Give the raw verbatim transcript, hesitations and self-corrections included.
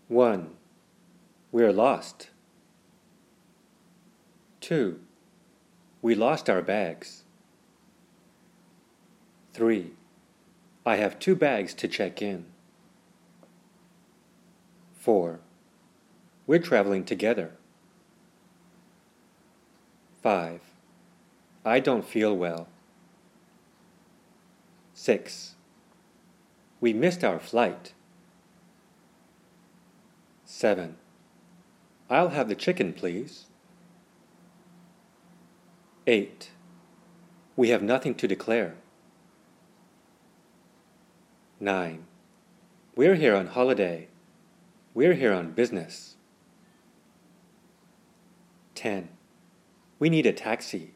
one. We're lost. two. We lost our bags. three. I have two bags to check in. four. We're traveling together. five. I don't feel well. six. We missed our flight. seven. I'll have the chicken, please. eight. We have nothing to declare. nine. We're here on holiday. We're here on business. ten. We need a taxi.